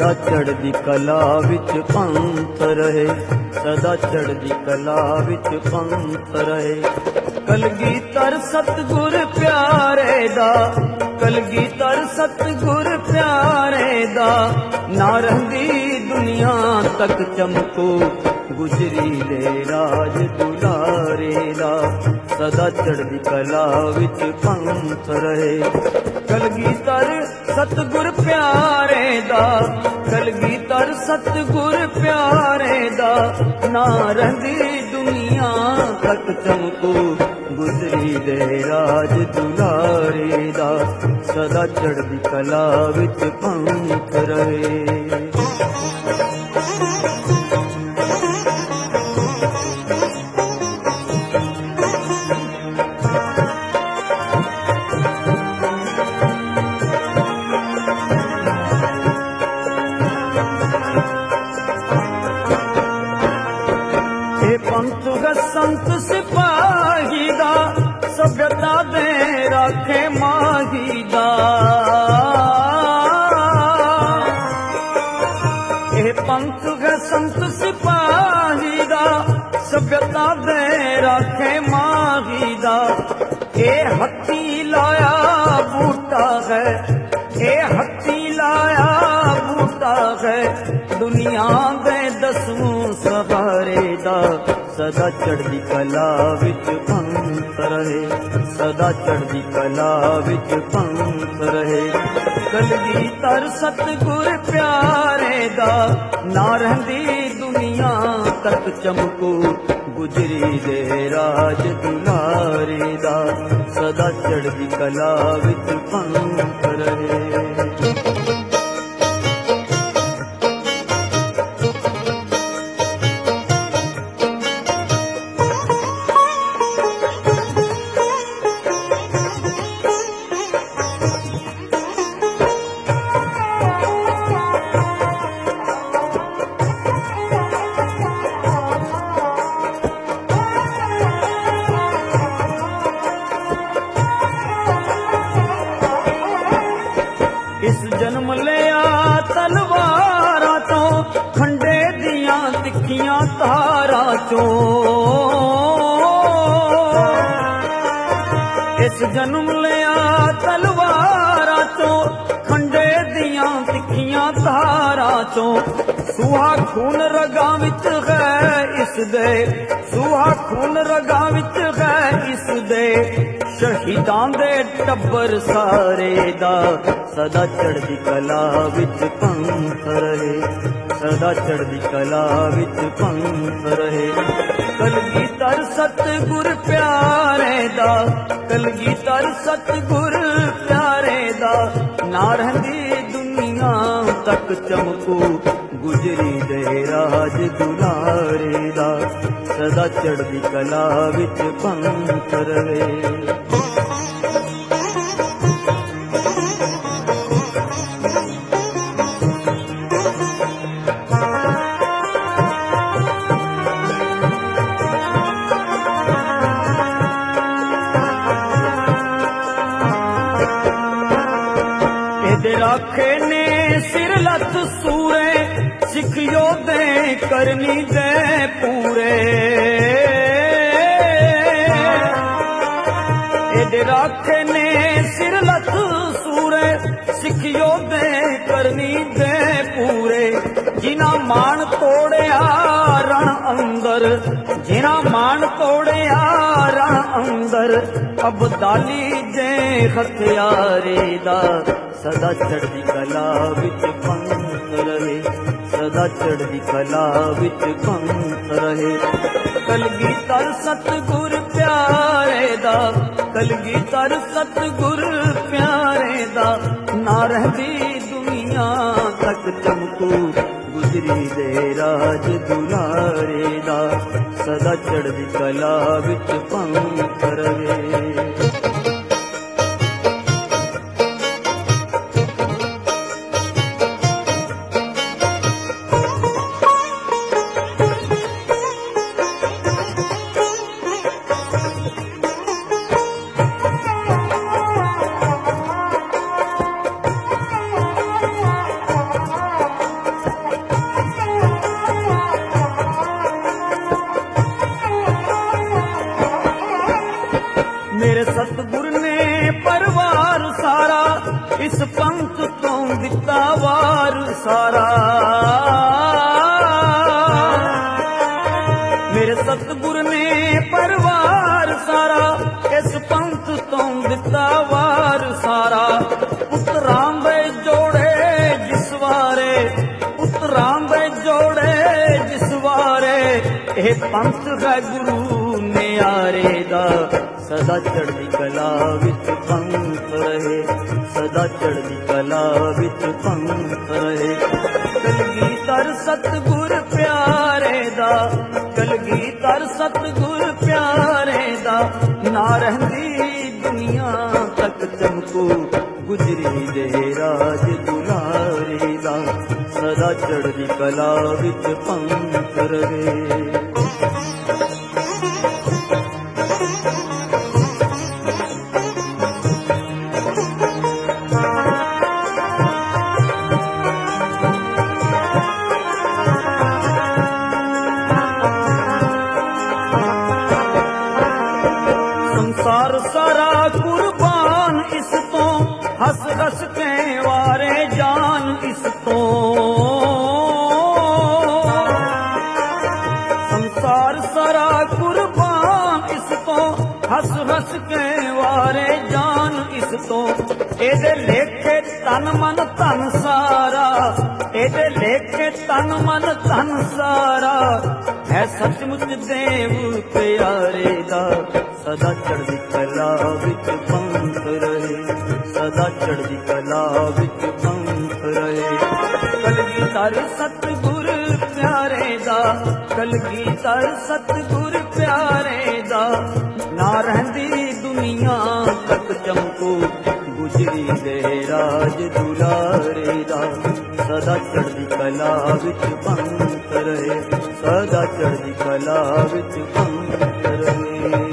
ਸਦਾ ਚੜ੍ਹਦੀ ਕਲਾ ਵਿੱਚ ਪੰਥ ਰਹੇ, ਸਦਾ ਚੜ੍ਹਦੀ ਕਲਾ ਵਿੱਚ ਪੰਥ ਰਹੇ। ਕਲਗੀਧਰ ਸਤਿਗੁਰ ਪਿਆਰੇ ਦਾ, ਕਲਗੀਧਰ ਸਤਿਗੁਰ ਪਿਆਰੇ ਦਾ, ਨਾ ਰਹਿੰਦੀ ਦੁਨੀਆ ਤੱਕ ਚਮਕੋ ਗੁਜਰੀ ਦੇ ਰਾਜ ਦੁਲਾਰੇ ਦਾ। ਸਦਾ ਚੜ੍ਹਦੀ ਕਲਾ ਵਿੱਚ ਪੰਥ ਰਹੇ। ਕਲਗੀਧਰ ਸਤਿਗੁਰ ਪਿਆਰੇ ਦਾ, ਕਲਗੀਧਰ ਸਤਿਗੁਰ ਪਿਆਰੇ ਦਾ, ਨਾ ਰਹਿੰਦੀ ਦੁਨੀਆ ਤੱਕ ਚਮਕੋ ਗੁਜਰੀ ਦੇ ਰਾਜ ਦੁਲਾਰੇ ਦਾ। ਸਦਾ ਚੜ੍ਹਦੀ ਕਲਾ ਵਿੱਚ ਪੰਥ ਰਹੇ। ਸੰਤ ਸਿਪਾਹੀ ਦਾ, ਸਭਿਅਤਾ ਦੇ ਰਾਖੇ ਮਾਹੀ ਦਾ। ਇਹ ਪੰਥ ਹੈ ਸੰਤ ਸਿਪਾਹੀ ਦਾ, ਸਭਿਅਤਾ ਦੇ ਰਾਖੇ ਮਾਹੀ ਦਾ। ਇਹ ਹੱਥੀ ਲਾਇਆ ਬੂਟਾ ਹੈ, ਇਹ ਹੱਥੀ ਲਾਇਆ ਬੂਟਾ ਹੈ, ਦੁਨੀਆ ਦੇ ਦਸਵੋਂ ਸਹਾਰੇ ਦਾ। ਸਦਾ ਚੜ੍ਹਦੀ ਕਲਾ ਵਿੱਚ ਪੰਥ ਰਹੇ, ਸਦਾ ਚੜ੍ਹਦੀ ਕਲਾ ਵਿੱਚ ਪੰਥ ਰਹੇ। ਕਲਗੀਧਰ ਸਤਿਗੁਰ ਪਿਆਰੇ ਦਾ, ਨਾ ਰਹਿੰਦੀ ਦੁਨੀਆ ਤੱਕ ਚਮਕੋ ਗੁਜਰੀ ਦੇ ਰਾਜ ਦੁਲਾਰੇ ਦਾ। ਸਦਾ ਚੜ੍ਹਦੀ ਕਲਾ ਵਿੱਚ ਪੰਥ ਰਹੇ। ਇਸ ਜਨਮ ਲਿਆ ਤਲਵਾਰਾਂ ਤੋਂ, ਖੰਡੇ ਦੀਆਂ ਤਿੱਖੀਆਂ ਧਾਰਾਂ ਚੋਂ। ਇਸ ਜਨਮ ਲਿਆ ਤਲਵਾਰਾਂ ਤੋਂ, ਖੰਡੇ ਦੀਆਂ ਤਿੱਖੀਆਂ ਧਾਰਾਂ ਚੋਂ। ਸੂਹਾ ਖੂਨ ਰਗਾਂ ਵਿੱਚ ਹੈ ਇਸ ਦੇ, ਸੂਹਾ ਖੂਨ ਰਗਾਂ ਵਿੱਚ ਹੈ ਇਸ ਦੇ। ਸ਼ਹੀਦਾਂ ਦੇ ਟੱਬਰ ਸਾਰੇ ਦਾ, ਸਦਾ ਚੜ੍ਹਦੀ ਕਲਾ ਵਿੱਚ ਪੰਥ ਰਹੇ, ਸਦਾ ਚੜ੍ਹਦੀ ਕਲਾ ਵਿੱਚ ਪੰਥ ਰਹੇ। ਕਲਗੀਧਰ ਸਤਿਗੁਰ ਪਿਆਰੇ ਦਾ, ਕਲਗੀਧਰ ਸਤਿਗੁਰ ਪਿਆਰੇ ਦਾ, ਨਾ ਰਹਿੰਦੀ ਦੁਨੀਆ ਤੱਕ ਚਮਕੋ ਗੁਜਰੀ ਦੇ ਰਾਜ ਦੁਲਾਰੇ ਦਾ। ਸਦਾ ਚੜ੍ਹਦੀ ਕਲਾ ਵਿੱਚ ਪੰਥ ਰਹੇ। ਇਹਦੇ ਰਾਖੇ ਨੇ ਸਿਰ ਲੱਥ ਸੂਰੇ, ਸਿੱਖ ਯੋਧੇ ਕਰਨੀ ਦੇ ਪੂਰੇ। ਇਹਦੇ ਰਾਖੇ ਨੇ ਸਿਰ ਲੱਥ ਸੂਰੇ, ਸਿੱਖ ਯੋਧੇ ਕਰਨੀ ਦੇ ਪੂਰੇ। ਜਿਨ੍ਹਾਂ ਮਾਣ ਤੋੜਿਆ ਰਣ ਅੰਦਰ, ਜਿਨ੍ਹਾਂ ਮਾਣ ਤੋੜਿਆ ਰਣ ਅੰਦਰ, ਅਬਦਾਲੀ ਜੇ ਹਥਿਆਰੇ ਦਾ। ਸਦਾ ਚੜ੍ਹਦੀ ਕਲਾ ਵਿੱਚ ਪੰਥ ਰਹੇ, ਸਦਾ ਚੜ੍ਹਦੀ ਕਲਾ ਵਿੱਚ ਪੰਥ ਰਹੇ। ਕਲਗੀਧਰ ਸਤਿਗੁਰ ਪਿਆਰੇ ਦਾ, ਕਲਗੀਧਰ ਸਤਿਗੁਰ ਪਿਆਰੇ ਦਾ, ਨਾ ਰਹਿੰਦੀ ਦੁਨੀਆ ਤੱਕ ਚਮਕੋ ਗੁਜਰੀ ਦੇ ਰਾਜ ਦੁਲਾਰੇ ਦਾ। ਸਦਾ ਚੜ੍ਹਦੀ ਕਲਾ ਵਿੱਚ ਪੰਥ ਰਹੇ। ਰਾਮ ਦੇ ਜੋੜੇ ਜਿਸ ਵਾਰੇ, ਇਹ ਪੰਥ ਹੈ ਗੁਰੂ ਨਿਆਰੇ ਦਾ। ਸਦਾ ਚੜ੍ਹਦੀ ਕਲਾ ਵਿੱਚ ਪੰਥ ਰਹੇ, ਸਦਾ ਚੜ੍ਹਦੀ ਕਲਾ ਵਿੱਚ ਪੰਥ ਰਹੇ। ਕਲਗੀਧਰ ਸਤਿਗੁਰ ਪਿਆਰੇ ਦਾ, ਕਲਗੀਧਰ ਸਤਿਗੁਰ ਪਿਆਰੇ ਦਾ। ਨਾ ਰਹਿੰਦੀ ਦੁਨੀਆ ਤੱਕ ਚਮਕੂ, ਗੁਜਰੀ ਦੇ ਰਾਜ ਦੁਲਾਰੇ ਦਾ। ਸਦਾ ਚੜ੍ਹਦੀ ਕਲਾ ਵਿੱਚ ਪੰਥ ਰਹੇ। ਸੰਸਾਰ ਸਾਰਾ ਕੁਰਬਾਨ ਇਸ ਤੋਂ, ਹੱਸ ਹੱਸ ਕੇ ਵਾਰੇ ਜਾਨ ਇਸ ਤੋਂ। ਸੰਸਾਰ ਸਾਰਾ ਕੁਰਬਾਨ ਇਸ ਤੋਂ, ਹੱਸ ਹੱਸ ਕੇ ਵਾਰੇ ਜਾਨ ਇਸ ਤੋਂ। ਇਹਦੇ ਲੇਖੇ ਤਨ ਮਨ ਧਨ ਸਾਰਾ, ਇਹਦੇ ਲੇਖੇ ਤਨ ਮਨ ਧਨ ਸਾਰਾ। ਹੈ ਸੱਚਮੁੱਚ ਦੇਵ ਪਿਆਰੇ ਦਾ। ਸਦਾ ਚੜ੍ਹਦੀ ਕਲਾ ਵਿੱਚ ਪੰਥ ਰਹੇ, ਸਦਾ ਚੜ੍ਹਦੀ ਕਲਾ ਵਿੱਚ ਪੰਥ ਰਹੇ। ਕਲਗੀਧਰ ਸਤਿਗੁਰ ਪਿਆਰੇ ਦਾ, ਕਲਗੀਧਰ ਸਤਿਗੁਰ ਪਿਆਰੇ ਦਾ। ਨਾ ਰਹਿੰਦੀ ਦੁਨੀਆ ਤੱਕ ਚਮਕੂ, ਗੁਜਰੀ ਦੇ ਰਾਜ ਦੁਲਾਰੇ ਦਾ। ਸਦਾ ਚੜ੍ਹਦੀ ਕਲਾ ਵਿੱਚ ਪੰਥ ਰਹੇ, ਸਦਾ ਚੜ੍ਹਦੀ ਕਲਾ ਵਿੱਚ ਪੰਥ ਰਹੇ।